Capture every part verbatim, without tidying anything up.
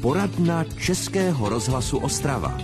Poradna Českého rozhlasu Ostrava.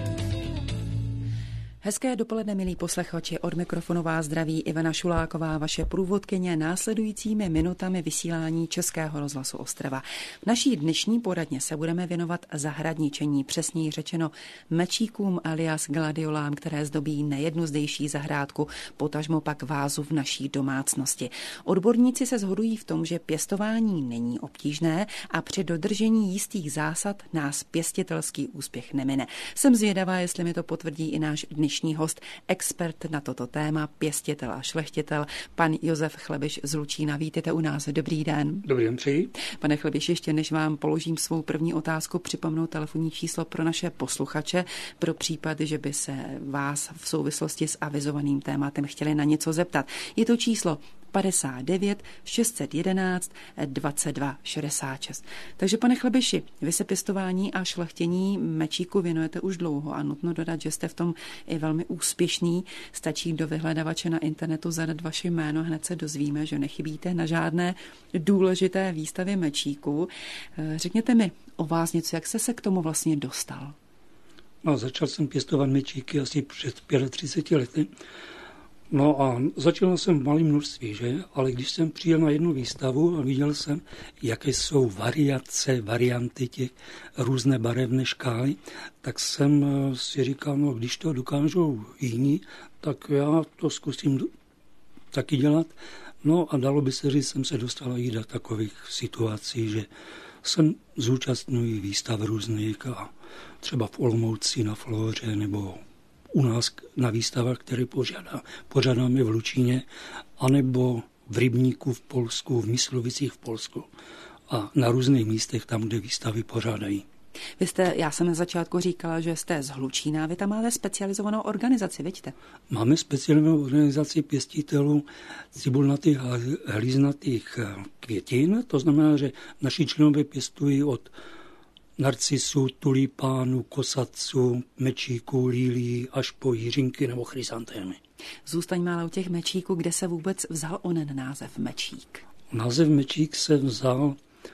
Hezké dopoledne, milí posluchači, od mikrofonu vás zdraví Ivana Šuláková, vaše průvodkyně následujícími minutami vysílání Českého rozhlasu Ostrava. V naší dnešní poradně se budeme věnovat zahradničení, přesněji řečeno mečíkům alias gladiolám, které zdobí nejednu zdejší zahrádku, potažmo pak vázu v naší domácnosti. Odborníci se shodují v tom, že pěstování není obtížné a při dodržení jistých zásad nás pěstitelský úspěch nemine. Jsem zvědavá, jestli mi to potvrdí i náš dnešní Dnešní host, expert na toto téma, pěstitel a šlechtitel, pan Josef Chlebiš z Lučína. Vítejte u nás. Dobrý den. Dobrý den, přeji. Pane Chlebiš, ještě než vám položím svou první otázku, připomenu telefonní číslo pro naše posluchače, pro případ, že by se vás v souvislosti s avizovaným tématem chtěli na něco zeptat. Je to číslo padesát devět šest set jedenáct dvacet dva šedesát šest. Takže, pane Chlebiši, vy se pěstování a šlechtění mečíku věnujete už dlouho a nutno dodat, že jste v tom i velmi úspěšný. Stačí do vyhledávače na internetu zadat vaše jméno, hned se dozvíme, že nechybíte na žádné důležité výstavě mečíků. Řekněte mi o vás něco, jak jste se k tomu vlastně dostal? No, začal jsem pěstovat mečíky asi před třiceti pěti lety. No a začal jsem v malém množství, že? Ale když jsem přijel na jednu výstavu a viděl jsem, jaké jsou variace, varianty těch různé barevné škály, tak jsem si říkal, no když to dokážou jiní, tak já to zkusím taky dělat. No a dalo by se říct, jsem se dostal i do takových situací, že jsem zúčastňuji výstav různých a třeba v Olomouci na Flóře nebo u nás na výstavách, které pořádá, pořádáme v Lučíně, anebo v Rybníku v Polsku, v Myslovicích v Polsku a na různých místech tam, kde výstavy pořádají. Vy jste, já jsem na začátku říkala, že jste z Hlučína, vy tam máte specializovanou organizaci, vidíte? Máme specializovanou organizaci pěstitelů cibulnatých a hlíznatých květin, to znamená, že naši členové pěstují od narcisů, tulipánů, kosatců, mečíků, lílí, až po jiřinky nebo chrysantémy. Zůstaňme ale u těch mečíků, kde se vůbec vzal onen název mečík. Název mečík se vzal,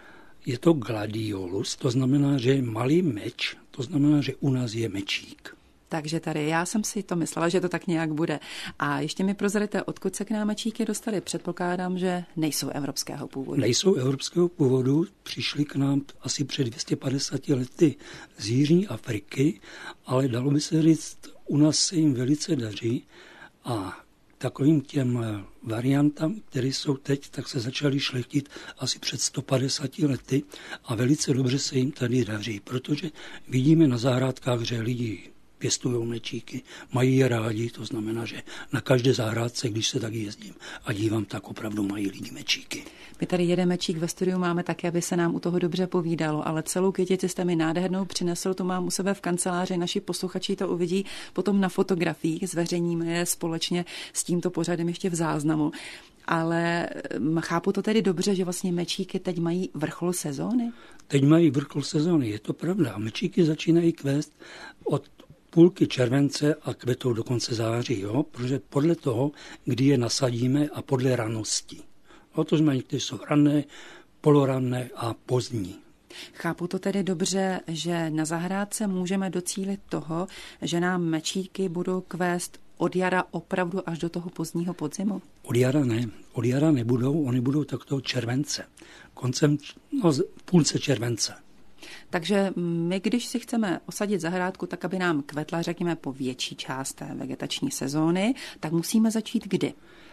je to gladiolus, to znamená, že je malý meč, to znamená, že u nás je mečík. Takže tady já jsem si to myslela, že to tak nějak bude. A ještě mi prozradíte, odkud se k nám mečíky dostali? Předpokládám, že nejsou evropského původu. Nejsou evropského původu, přišli k nám asi před dvě stě padesáti lety z Jižní Afriky, ale dalo by se říct, u nás se jim velice daří a takovým těm variantám, které jsou teď, tak se začaly šlechtit asi před sto padesáti lety a velice dobře se jim tady daří, protože vidíme na zahrádkách, že lidi pěstují mečíky, mají je rádi, to znamená, že na každé zahrádce, když se tak jezdím a dívám, tak opravdu mají lidi mečíky. My tady jeden mečík ve studiu máme taky, aby se nám u toho dobře povídalo, ale celou květici jste mi nádhernou přinesl, tu mám u sebe v kanceláři, naši posluchači to uvidí potom na fotografiích, zveřejníme je společně s tímto pořadem ještě v záznamu. Ale chápu to tedy dobře, že vlastně mečíky teď mají vrchol sezóny? Teď mají vrchol sezóny, je to pravda. Mečíky začínají kvést od půlky července a kvetou do konce září, jo? Protože podle toho, kdy je nasadíme a podle ranosti. No, to znamená, některé jsou rané, poloranné a pozdní. Chápu to tedy dobře, že na zahrádce můžeme docílit toho, že nám mečíky budou kvést od jara opravdu až do toho pozdního podzimu? Od jara ne. Od jara nebudou, oni budou takto července. Koncem, no v půlce července. Takže my, když si chceme osadit zahrádku tak, aby nám kvetla, řekněme, po větší část té vegetační sezóny, tak musíme začít kdy?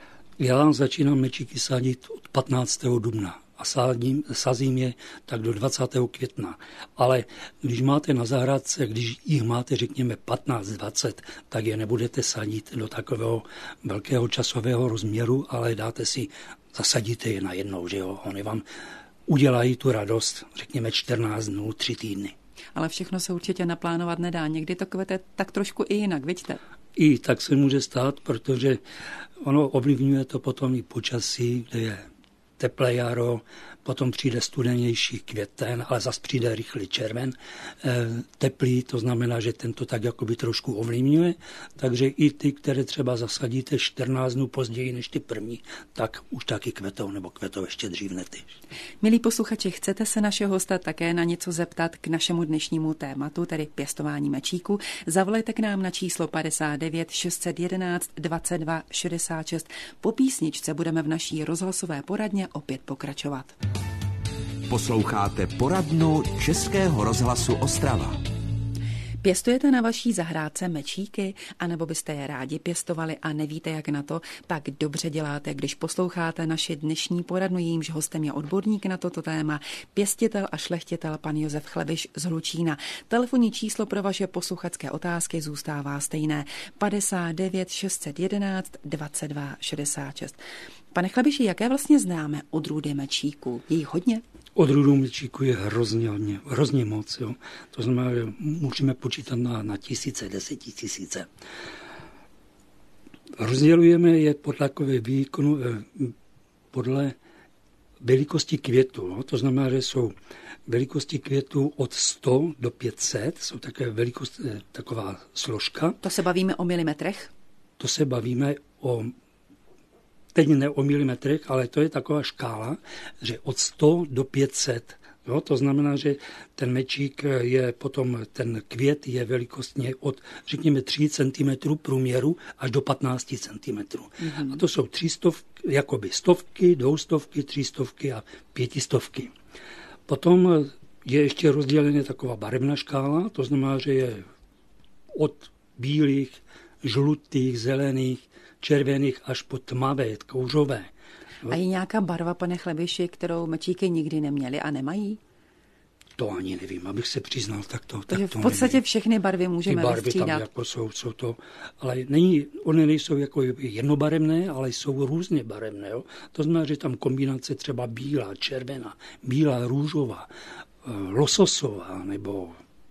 Já začínám mečíky sadit od patnáctého dubna a sázím, sázím je tak do dvacátého května. Ale když máte na zahrádce, když jich máte, řekněme, patnáct dvacet, tak je nebudete sadit do takového velkého časového rozměru, ale dáte si, zasadíte je najednou, že jo, oni vám udělají tu radost, řekněme čtrnáct dnů, tři týdny. Ale všechno se určitě naplánovat nedá. Někdy to kvete tak trošku i jinak, vidíte? I tak se může stát, protože ono ovlivňuje to potom i počasí, kde je teplé jaro, potom přijde studenější květen, ale zase přijde rychlý červen. Teplý, to znamená, že tento tak jakoby trošku ovlivňuje, takže i ty, které třeba zasadíte čtrnáct dnů později než ty první, tak už taky kvetou, nebo kvetou ještě dřív než. Milí posluchači, chcete se našeho hosta také na něco zeptat k našemu dnešnímu tématu, tedy pěstování mečíku? Zavolejte k nám na číslo padesát devět šest set jedenáct dvacet dva šedesát šest. Po písničce budeme v naší rozhlasové poradně opět pokračovat. Posloucháte poradnu Českého rozhlasu Ostrava. Pěstujete na vaší zahrádce mečíky, anebo byste je rádi pěstovali a nevíte, jak na to, pak dobře děláte, když posloucháte naši dnešní poradnu, jejímž hostem je odborník na toto téma, pěstitel a šlechtitel pan Josef Chlebiš z Hlučína. Telefonní číslo pro vaše posluchačské otázky zůstává stejné padesát devět šest set jedenáct dvacet dva šedesát šest. Pane Chlebiši, jaké vlastně známe odrůdy mečíků? Je jich hodně? Odrůdů mečíku je hrozně, hrozně moc. Jo. To znamená, že můžeme počítat na, na tisíce, desetitisíce. Rozdělujeme je podle takové výkonu, podle velikosti květu. Jo. To znamená, že jsou velikosti květu od sto do pět set, jsou také velikost, taková složka. To se bavíme o milimetrech? To se bavíme o teď ne o milimetrech, ale to je taková škála, že od sto do pět set. Jo, to znamená, že ten mečík je potom, ten květ je velikostně od, řekněme, tři centimetry průměru až do patnáct centimetrů. Mm-hmm. A to jsou tři stovky, jakoby stovky, dvoustovky, třístovky a pětistovky. Potom je ještě rozdělená taková barevná škála, to znamená, že je od bílých, žlutých, zelených, červených až po tmavé, kouřové. A je nějaká barva, pane Chlebiši, kterou mečíky nikdy neměly a nemají? To ani nevím, abych se přiznal, tak to Takže tak to v podstatě nevím. všechny barvy můžeme Ty barvy vystřídat. tam jako jsou, jsou to, ale není, oni nejsou jako jednobarevné, ale jsou různě barevné. Jo? To znamená, že tam kombinace třeba bílá, červená, bílá, růžová, lososová, nebo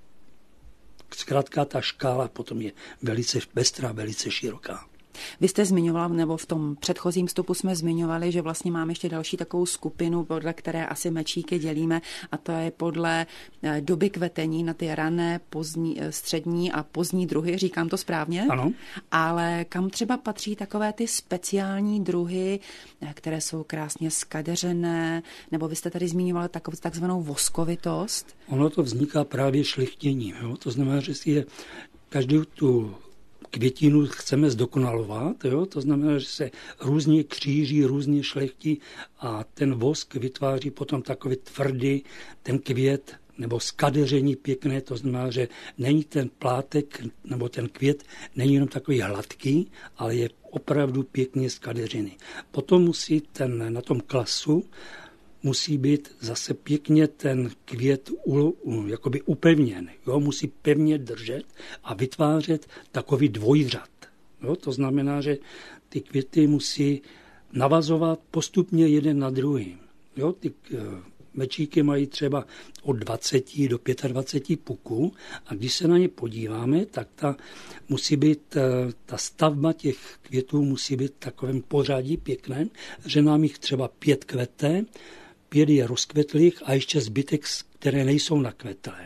zkrátka ta škála potom je velice pestrá, velice široká. Vy jste zmiňoval, nebo v tom předchozím vstupu jsme zmiňovali, že vlastně máme ještě další takovou skupinu, podle které asi mečíky dělíme, a to je podle doby kvetení na ty rané, pozdní, střední a pozdní druhy, říkám to správně? Ano. Ale kam třeba patří takové ty speciální druhy, které jsou krásně skadeřené, nebo vy jste tady zmiňovali takovou takzvanou voskovitost? Ono to vzniká právě šlechtěním, jo? To znamená, že si je každou tu květinu chceme zdokonalovat, jo? To znamená, že se různě kříží, různě šlechtí a ten vosk vytváří potom takový tvrdý ten květ nebo skadeření pěkné, to znamená, že není ten plátek nebo ten květ není jenom takový hladký, ale je opravdu pěkně skadeřený. Potom musí ten na tom klasu musí být zase pěkně ten květ u, u, jakoby upevněn. Jo? Musí pevně držet a vytvářet takový dvojřad. Jo? To znamená, že ty květy musí navazovat postupně jeden na druhý. Jo? Ty uh, mečíky mají třeba od dvacet do dvacet pět puků a když se na ně podíváme, tak ta musí být, uh, ta stavba těch květů musí být v takovém pořadí pěkném, že nám jich třeba pět kvete, pět je rozkvetlých a ještě zbytek, které nejsou nakvetlé.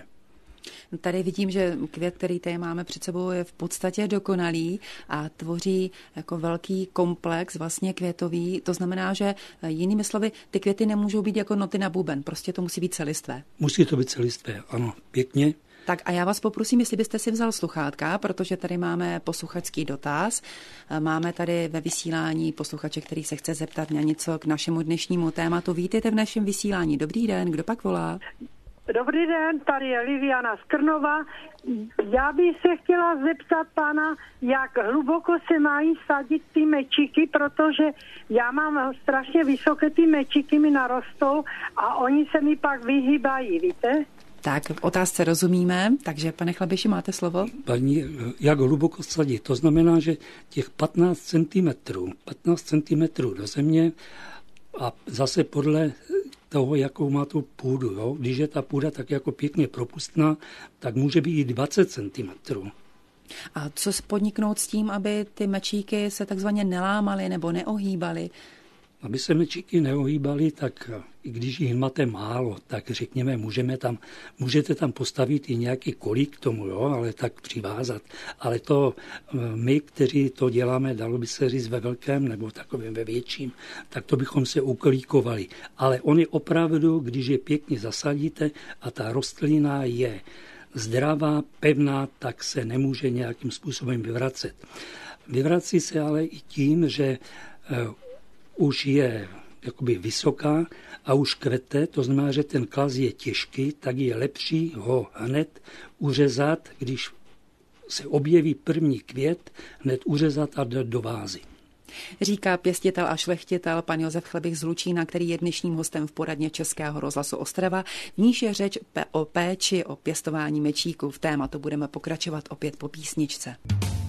Tady vidím, že květ, který tady máme před sebou, je v podstatě dokonalý a tvoří jako velký komplex vlastně květový. To znamená, že jinými slovy, ty květy nemůžou být jako noty na buben, prostě to musí být celistvé. Musí to být celistvé, ano, pěkně. Tak a já vás poprosím, jestli byste si vzal sluchátka, protože tady máme posluchačský dotaz. Máme tady ve vysílání posluchače, který se chce zeptat na něco k našemu dnešnímu tématu. Vítejte v našem vysílání. Dobrý den, kdo pak volá? Dobrý den, tady je Liviana z Krnova. Já bych se chtěla zeptat pana, jak hluboko se mají sadit ty mečíky, protože já mám strašně vysoké ty mečíky, mi narostou a oni se mi pak vyhýbají, víte? Tak, v otázce rozumíme, takže pane Chlebiši, máte slovo? Paní, jak hluboko sadit? To znamená, že těch patnáct centimetrů, patnáct centimetrů do země a zase podle toho, jakou má tu půdu. Jo? Když je ta půda tak jako pěkně propustná, tak může být i dvacet centimetrů. A co podniknout s tím, aby ty mečíky se takzvaně nelámaly nebo neohýbaly? Aby se mečíky neohýbaly, tak i když jich máte málo, tak řekněme, můžeme tam, můžete tam postavit i nějaký kolík k tomu, jo, ale tak přivázat. Ale to my, kteří to děláme, dalo by se říct ve velkém nebo takovém ve větším, tak to bychom se ukolíkovali. Ale oni opravdu, když je pěkně zasadíte a ta rostlina je zdravá, pevná, tak se nemůže nějakým způsobem vyvracet. Vyvrací se ale i tím, že už je jakoby vysoká a už kvete, to znamená, že ten klas je těžký, tak je lepší ho hned uřezat, když se objeví první květ, hned uřezat a dát do vázy. Říká pěstitel a šlechtitel pan Josef Chlebich z Lučína, který je dnešním hostem v poradně Českého rozhlasu Ostrava. V níž je řeč o péči, o pěstování mečíků. V tématu budeme pokračovat opět po písničce.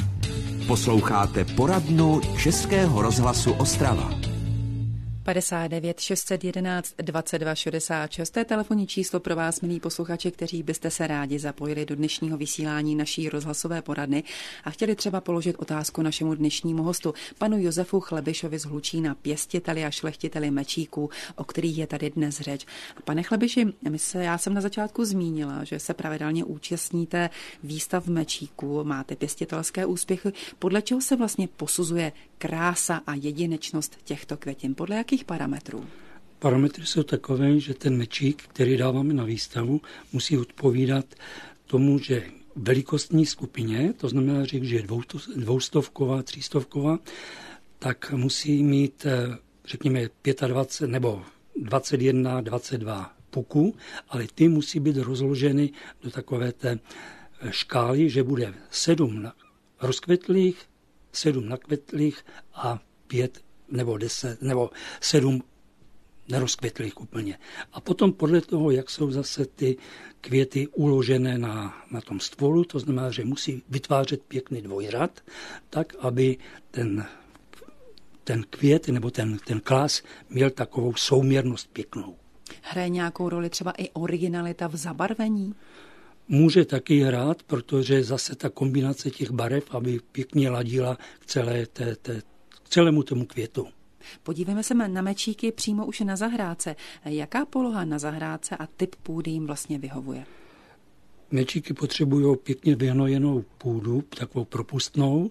Posloucháte poradnu Českého rozhlasu Ostrava. padesát devět šest set jedenáct dvacet dva šedesát šest. To je telefonní číslo pro vás, milí posluchači, kteří byste se rádi zapojili do dnešního vysílání naší rozhlasové poradny a chtěli třeba položit otázku našemu dnešnímu hostu, panu Josefu Chlebišovi z Hlučína, pěstiteli a šlechtiteli mečíků, o kterých je tady dnes řeč. Pane Chlebiši, my se, já jsem na začátku zmínila, že se pravidelně účastníte výstav mečíků, máte pěstitelské úspěchy. Podle čeho se vlastně posuzuje krása a jedinečnost těchto květin? Podle jakých parametrů? Parametry jsou takové, že ten mečík, který dáváme na výstavu, musí odpovídat tomu, že velikostní skupině, to znamená, že když je dvoustovková, třístovková, tak musí mít, řekněme, dvacet pět nebo dvacet jedna, dvacet dva puků, ale ty musí být rozloženy do takové té škály, že bude sedm rozkvetlých, sedm nakvetlých a pět nebo deset, nebo sedm nerozkvetlých úplně. A potom podle toho, jak jsou zase ty květy uložené na, na tom stvolu, to znamená, že musí vytvářet pěkný dvojrad, tak, aby ten, ten květ nebo ten, ten klas měl takovou souměrnost pěknou. Hraje nějakou roli třeba i originalita v zabarvení? Může taky hrát, protože zase ta kombinace těch barev, aby pěkně ladila k celé té, té k celému tomu květu. Podívejme se na mečíky přímo už na zahrádce. Jaká poloha na zahrádce a typ půdy jim vlastně vyhovuje? Mečíky potřebují pěkně vyhnojenou půdu, takovou propustnou,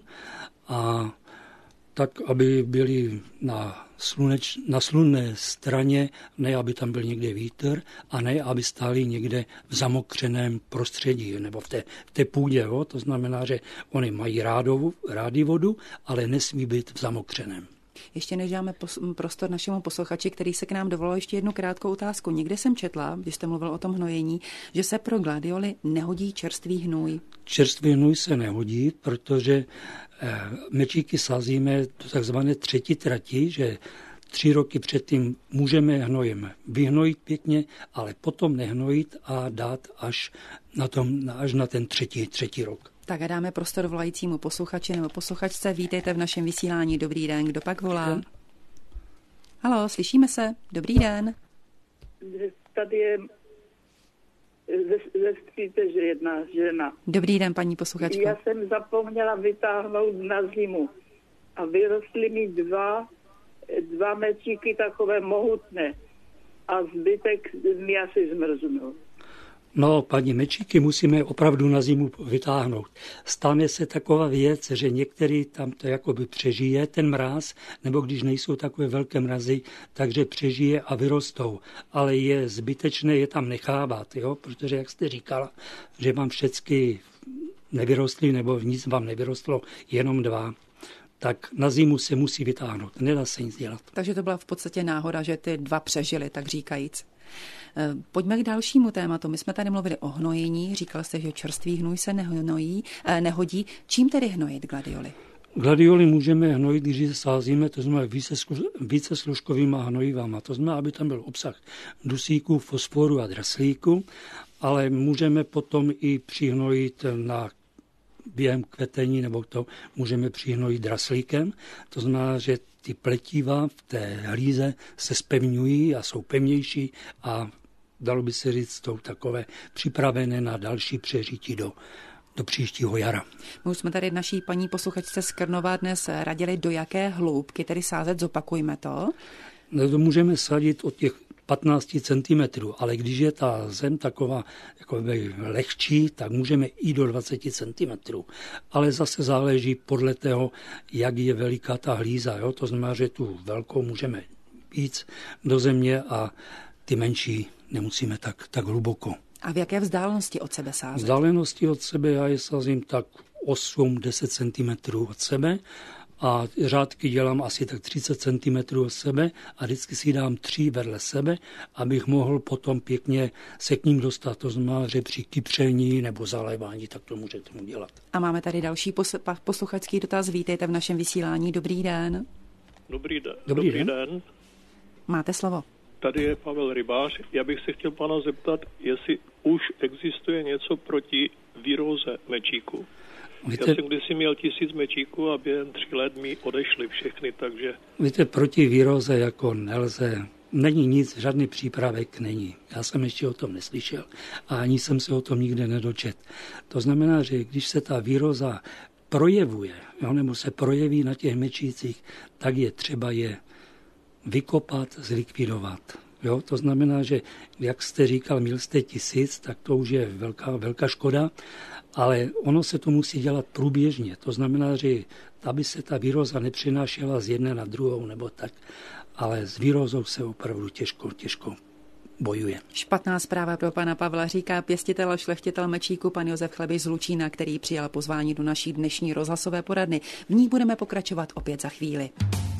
a tak, aby byly na, sluneč, na slunné straně, ne aby tam byl někde vítr a ne aby stály někde v zamokřeném prostředí nebo v té, v té půdě. Jo? To znamená, že oni mají rádovu, rádi vodu, ale nesmí být v zamokřeném. Ještě než dáme prostor našemu posluchači, který se k nám dovolal, ještě jednu krátkou otázku. Někde jsem četla, když jste mluvil o tom hnojení, že se pro gladioly nehodí čerstvý hnůj. Čerstvý hnůj se nehodí, protože mečíky sázíme do takzvané třetí trati, že tři roky předtím můžeme hnojem vyhnojit pěkně, ale potom nehnojit a dát až na, tom, až na ten třetí, třetí rok. Tak a dáme prostor volajícímu posluchači nebo posluchačce. Vítejte v našem vysílání. Dobrý den, kdo pak volá? Haló, slyšíme se? Dobrý den. Tady je ze, ze Stříteže jedna žena. Dobrý den, paní posluchačko. Já jsem zapomněla vytáhnout na zimu a vyrostly mi dva, dva mečíky takové mohutné a zbytek mi asi zmrznul. No, paní, mečíky musíme opravdu na zimu vytáhnout. Stane se taková věc, že některý tam to jakoby přežije, ten mráz, nebo když nejsou takové velké mrazy, takže přežije a vyrostou. Ale je zbytečné je tam nechávat, jo? Protože, jak jste říkala, že vám všechny nevyrostly, nebo nic vám nevyrostlo, jenom dva. Tak na zimu se musí vytáhnout, nedá se nic dělat. Takže to byla v podstatě náhoda, že ty dva přežili, tak říkajíc. Pojďme k dalšímu tématu. My jsme tady mluvili o hnojení, říkal jste, že čerstvý hnůj se nehnojí, nehodí. Čím tedy hnojit gladioly? Gladioly můžeme hnojit, když je sázíme, to znamená více, více složkovýma hnojivama. To znamená, aby tam byl obsah dusíku, fosforu a draslíku, ale můžeme potom i přihnojit na během kvetení, nebo to můžeme přihnojit draslíkem. To znamená, že ty pletiva v té hlíze se zpevňují a jsou pevnější a dalo by se říct, jsou takové připravené na další přežití do, do příštího jara. My už jsme tady naší paní posluchačce z Krnova dnes radili, do jaké hloubky tedy sázet, zopakujme to. No, to můžeme sadit od těch patnáct centimetrů, ale když je ta zem taková jako lehčí, tak můžeme i do dvacet centimetrů. Ale zase záleží podle toho, jak je veliká ta hlíza. Jo? To znamená, že tu velkou můžeme víc do země a ty menší nemusíme tak, tak hluboko. A v jaké vzdálenosti od sebe sázet? Vzdálenosti od sebe já je sázím tak osm až deset centimetrů od sebe a řádky dělám asi tak třicet centimetrů od sebe a vždycky si dám tři vedle sebe, abych mohl potom pěkně se k ním dostat. To znamená, že při kypření nebo zalévání, tak to můžete udělat. A máme tady další pos- posluchačský dotaz. Vítejte v našem vysílání. Dobrý den. Dobrý, den. Dobrý, Dobrý den. den. Máte slovo. Tady je Pavel Rybář. Já bych se chtěl pana zeptat, jestli už existuje něco proti viróze mečíku. Víte, Já jsem kdysi měl tisíc mečíků a během tří let mi odešly všechny, takže... Víte, proti viróze jako nelze, není nic, žádný přípravek není. Já jsem ještě o tom neslyšel a ani jsem se o tom nikde nedočet. To znamená, že když se ta viróza projevuje, jo, nebo se projeví na těch mečících, tak je třeba je vykopat, zlikvidovat. Jo, to znamená, že jak jste říkal, měl jste tisíc, tak to už je velká, velká škoda, ale ono se to musí dělat průběžně. To znamená, že aby se ta viróza nepřenášela z jedné na druhou nebo tak, ale s virózou se opravdu těžko, těžko bojuje. Špatná zpráva pro pana Pavla, říká pěstitel a šlechtitel mečíku pan Josef Chlebiš z Lučína, který přijal pozvání do naší dnešní rozhlasové poradny. V ní budeme pokračovat opět za chvíli.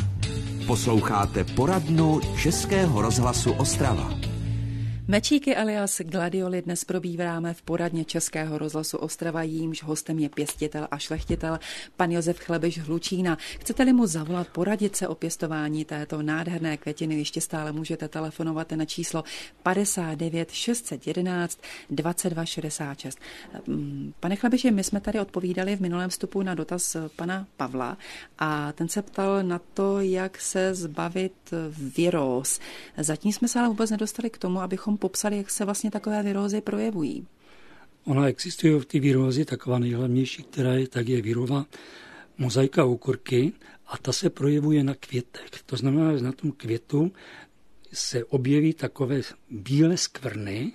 Posloucháte poradnu Českého rozhlasu Ostrava. Mečíky alias gladioli dnes probíráme v poradně Českého rozhlasu Ostrava, jímž hostem je pěstitel a šlechtitel pan Josef Chlebiš z Lučína. Chcete-li mu zavolat, poradit se o pěstování této nádherné květiny, ještě stále můžete telefonovat na číslo padesát devět šest set jedenáct dvacet dva šedesát šest. Pane Chlebiši, my jsme tady odpovídali v minulém vstupu na dotaz pana Pavla a ten se ptal na to, jak se zbavit viróz. Zatím jsme se ale vůbec nedostali k tomu, abychom popsali, jak se vlastně takové virózy projevují. Ona existuje v té virózy, taková nejhlavnější, která je, tak je virová mozaika okurky a ta se projevuje na květech. To znamená, že na tom květu se objeví takové bílé skvrny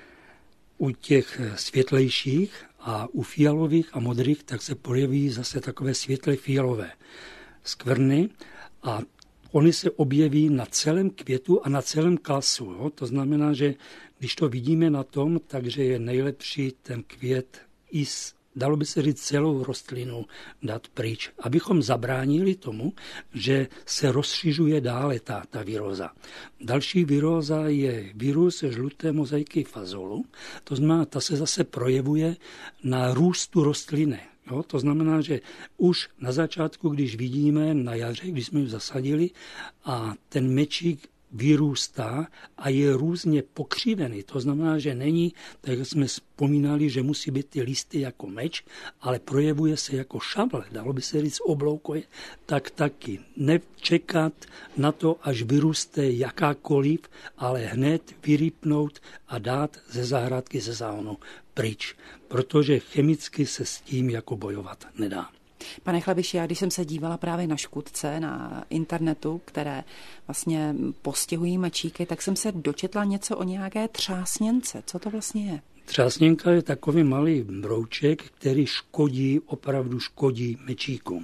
u těch světlejších a u fialových a modrých tak se projeví zase takové světle fialové skvrny a oni se objeví na celém květu a na celém klasu. Jo? To znamená, že když to vidíme na tom, takže je nejlepší ten květ i s, dalo by se říct, celou rostlinu dát pryč, abychom zabránili tomu, že se rozšiřuje dále ta, ta viróza. Další viróza je virus žluté mozaiky fazolu, to znamená, ta se zase projevuje na růstu rostliny. Jo, to znamená, že už na začátku, když vidíme na jaře, když jsme ji zasadili a ten mečík vyrůstá a je různě pokřivený, to znamená, že není, tak jak jsme vzpomínali, že musí být ty listy jako meč, ale projevuje se jako šable, dalo by se říct obloukoje, tak taky nečekat na to, až vyrůste jakákoliv, ale hned vyrýpnout a dát ze zahrádky, ze záhonu pryč, protože chemicky se s tím jako bojovat nedá. Pane Chlebiši, já když jsem se dívala právě na škůdce na internetu, které vlastně postihují mečíky, tak jsem se dočetla něco o nějaké třásněnce. Co to vlastně je? Třásněnka je takový malý brouček, který škodí, opravdu škodí mečíkům.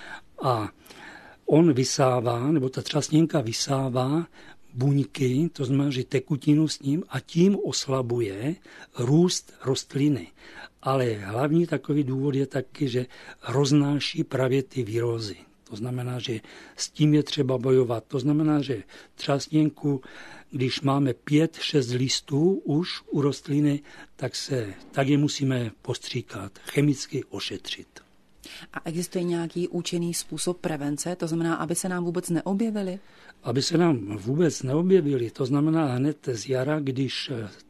A on vysává, nebo ta třásněnka vysává buňky, to znamená, že tekutinu s ním a tím oslabuje růst rostliny. Ale hlavní takový důvod je taky, že roznáší právě ty virózy. To znamená, že s tím je třeba bojovat. To znamená, že třásněnku, když máme pět, šest listů už u rostliny, tak, se, tak je musíme postříkat, chemicky ošetřit. A existuje nějaký účinný způsob prevence, to znamená, aby se nám vůbec neobjevily? Aby se nám vůbec neobjevily, to znamená hned z jara, když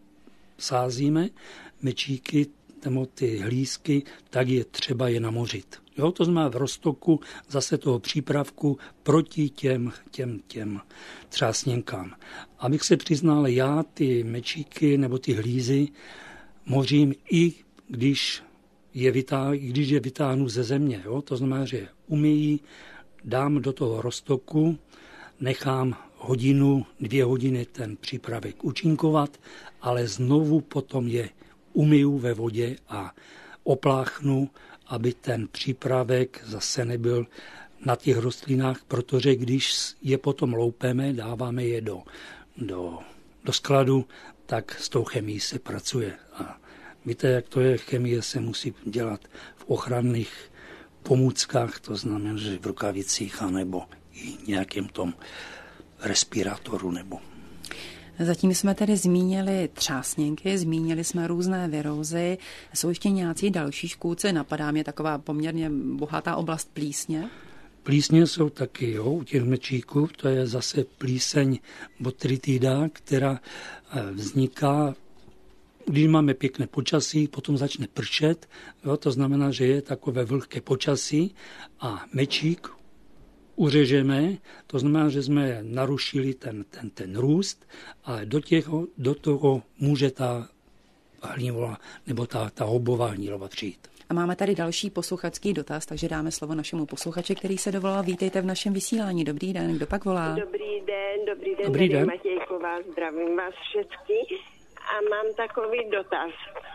sázíme mečíky, nebo ty hlízky, tak je třeba je namořit. Jo, to znamená v roztoku zase toho přípravku proti těm, těm, těm třásněnkám. Abych se přiznal, já ty mečíky nebo ty hlízy mořím i když je vytáh, když je vytáhnu ze země, jo, to znamená, že umyjí, dám do toho roztoku, nechám hodinu, dvě hodiny ten přípravek účinkovat, ale znovu potom je umyju ve vodě a opláchnu, aby ten přípravek zase nebyl na těch rostlinách, protože když je potom loupeme, dáváme je do, do, do skladu, tak s tou chemií se pracuje. A víte, jak to je, chemie se musí dělat v ochranných pomůckách, to znamená, že v rukavicích anebo i nějakém tom respirátoru nebo. Zatím jsme tedy zmínili třásněnky, zmínili jsme různé virózy. Jsou ještě nějací další škůdci? Napadá mě taková poměrně bohatá oblast plísně. Plísně jsou taky, jo, u těch mečíků, to je zase plíseň botrytida, která vzniká, když máme pěkné počasí, potom začne pršet, jo, to znamená, že je takové vlhké počasí a mečík uřežeme, to znamená, že jsme narušili ten, ten, ten růst a do, těho, do toho může ta hlínová nebo ta, ta houbová hnilova přijít. A máme tady další posluchačský dotaz, takže dáme slovo našemu posluchači, který se dovolal. Vítejte v našem vysílání. Dobrý den, kdo pak volá? Dobrý den, dobrý den, dobrý den. Matějková, zdravím vás všechny a mám takový dotaz.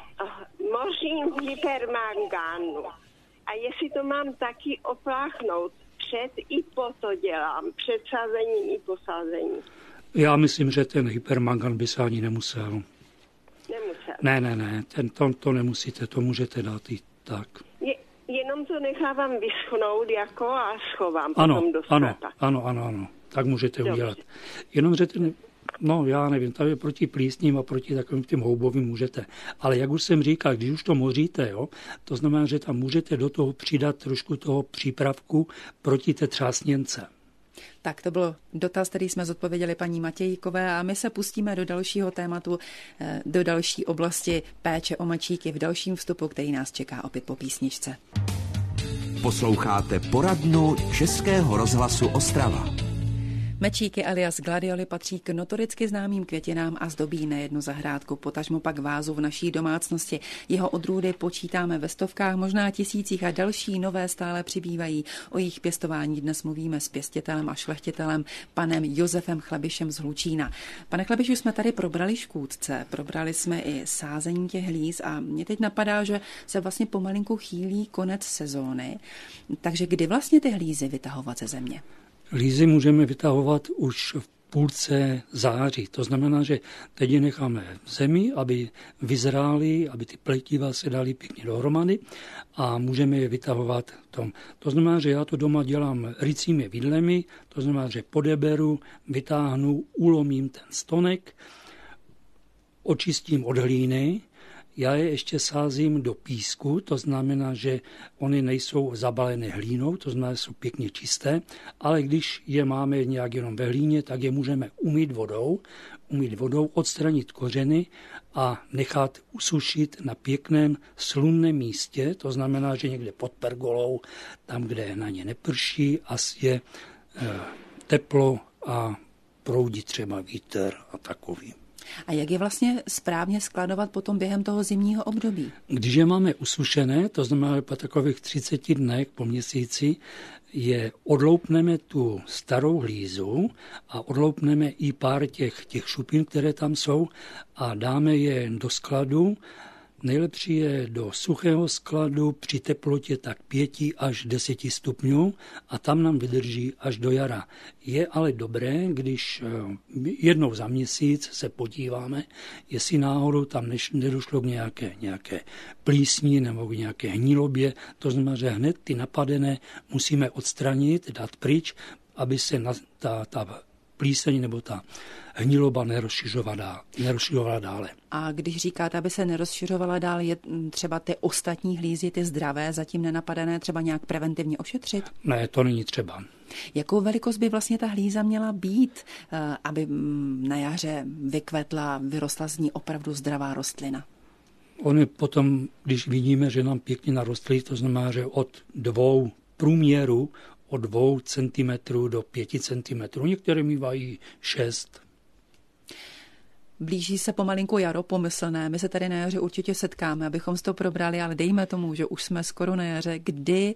Mořím hypermangánu a jestli to mám taky opláchnout, před i po to dělám, před sázením i po sázení. Já myslím, že ten hypermangan by se ani nemusel. Nemusel. Ne, ne, ne, ten, to, to nemusíte, to můžete dát i tak. Je, jenom to nechávám vyschnout jako a schovám ano, potom do ano, sklata. ano, ano, ano, tak můžete Dobře. udělat. Jenomže ten, no já nevím, tady proti plísním a proti takovým těm houbovým můžete. Ale jak už jsem říkal, když už to moříte, jo, to znamená, že tam můžete do toho přidat trošku toho přípravku proti té třásněnce. Tak to byl dotaz, který jsme zodpověděli paní Matějkové a my se pustíme do dalšího tématu, do další oblasti péče o mečíky v dalším vstupu, který nás čeká opět po písničce. Posloucháte poradnu Českého rozhlasu Ostrava. Mečíky alias gladioli patří k notoricky známým květinám a zdobí nejednu zahrádku, potažmo pak vázu v naší domácnosti. Jeho odrůdy počítáme ve stovkách, možná tisících a další nové stále přibývají. O jejich pěstování dnes mluvíme s pěstitelem a šlechtitelem panem Josefem Chlebišem z Hlučína. Pane Chlebišu, jsme tady probrali škůdce, probrali jsme i sázení těch hlíz a mě teď napadá, že se vlastně pomalinku chýlí konec sezóny. Takže kdy vlastně ty hlízy vytahovat ze země? Hlízy můžeme vytahovat už v půlce září. To znamená, že teď je necháme v zemi, aby vyzrály, aby ty pletiva se daly pěkně dohromady a můžeme je vytahovat tom. To znamená, že já to doma dělám rycími vidlemi, to znamená, že podeberu, vytáhnu, ulomím ten stonek, očistím od hlíny. Já je ještě sázím do písku, to znamená, že oni nejsou zabalené hlínou, to znamená, že jsou pěkně čisté, ale když je máme nějak jenom ve hlíně, tak je můžeme umýt vodou, umýt vodou, odstranit kořeny a nechat usušit na pěkném slunném místě, to znamená, že někde pod pergolou, tam, kde na ně neprší a je e, teplo a proudí třeba vítr a takový. A jak je vlastně správně skladovat potom během toho zimního období? Když je máme usušené, to znamená po takových třiceti dnech, po měsíci, je odloupneme tu starou hlízu a odloupneme i pár těch, těch šupin, které tam jsou a dáme je do skladu. Nejlepší je do suchého skladu při teplotě tak pěti až deseti stupňů a tam nám vydrží až do jara. Je ale dobré, když jednou za měsíc se podíváme, jestli náhodou tam nedošlo k nějaké, nějaké plísni nebo k nějaké hnilobě. To znamená, že hned ty napadené musíme odstranit, dát pryč, aby se na, ta, ta plíseň nebo ta hniloba nerozšiřovala dále. A když říkáte, aby se nerozšiřovala dál, je třeba ty ostatní hlízy, ty zdravé, zatím nenapadené, třeba nějak preventivně ošetřit? Ne, to není třeba. Jakou velikost by vlastně ta hlíza měla být, aby na jaře vykvetla, vyrostla z ní opravdu zdravá rostlina? Oni potom, když vidíme, že nám pěkně narostly, to znamená, že od dvou průměru, od dvou centimetrů do pěti centimetrů. Některé mývají šest. Blíží se pomalinku jaro pomyslné. My se tady na jaře určitě setkáme, abychom si to probrali, ale dejme tomu, že už jsme skoro na jaře. Kdy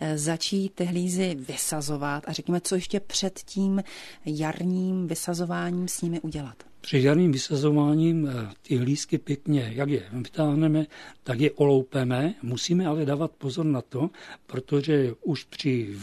začít ty hlízy vysazovat a řekněme, co ještě před tím jarním vysazováním s nimi udělat? Před jarním vysazováním ty hlízky pěkně, jak je vytáhneme, tak je oloupeme. Musíme ale dávat pozor na to, protože už při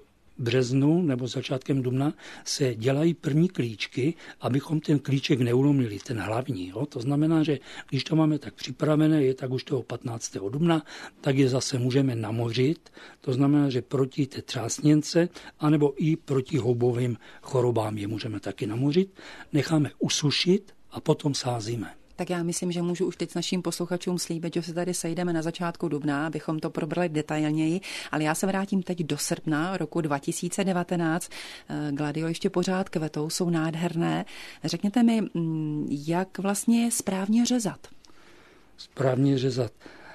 březnu nebo začátkem dubna se dělají první klíčky, abychom ten klíček neulomili, ten hlavní. Jo? To znamená, že když to máme tak připravené, je tak už toho patnáctého dubna, tak je zase můžeme namořit. To znamená, že proti té třásněnce, anebo i proti houbovým chorobám je můžeme taky namořit. Necháme usušit a potom sázíme. Tak já myslím, že můžu už teď s naším posluchačům slíbit, že se tady sejdeme na začátku dubna, abychom to probrali detailněji, ale já se vrátím teď do srpna roku dva tisíce devatenáct. Gladio ještě pořád kvetou, jsou nádherné. Řekněte mi, jak vlastně správně řezat? Správně řezat.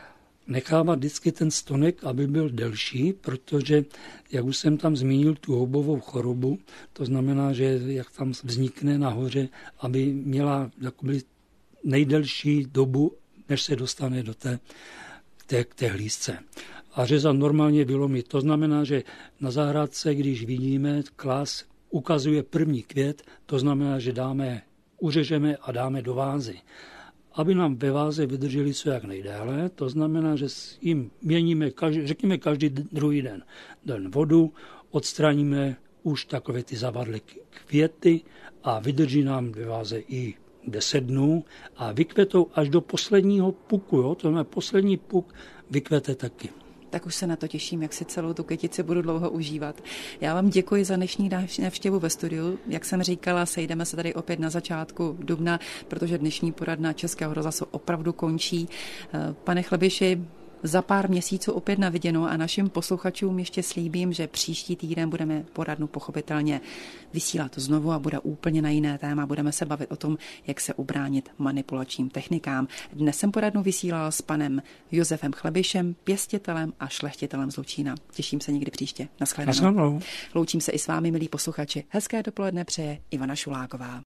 Nechávat vždycky ten stonek, aby byl delší, protože, jak už jsem tam zmínil, tu houbovou chorobu, to znamená, že jak tam vznikne nahoře, aby měla jakoby nejdelší dobu, než se dostane do té, té, té hlízce. A řezat normálně vylomit. To znamená, že na zahrádce, když vidíme, klas ukazuje první květ, to znamená, že dáme, uřežeme a dáme do vázy. Aby nám ve váze vydrželi co jak nejdéle, to znamená, že jim měníme, každý, řekněme každý druhý den, den vodu, odstraníme už takové ty zavadlé květy a vydrží nám ve váze i deset dnů a vykvetou až do posledního puku. Jo? To znamená, poslední puk vykvete taky. Tak už se na to těším, jak si celou tu kytici budu dlouho užívat. Já vám děkuji za dnešní návštěvu ve studiu. Jak jsem říkala, sejdeme se tady opět na začátku dubna, protože dnešní poradna Českého rozhlasu opravdu končí. Pane Chlebiši, za pár měsíců opět na viděnou a našim posluchačům ještě slíbím, že příští týden budeme poradnu pochopitelně vysílat znovu a bude úplně na jiné téma. Budeme se bavit o tom, jak se ubránit manipulačním technikám. Dnes jsem poradnu vysílala s panem Josefem Chlebišem, pěstitelem a šlechtitelem z Lučína. Těším se někdy příště. Naschledanou. Loučím se i s vámi, milí posluchači. Hezké dopoledne přeje Ivana Šuláková.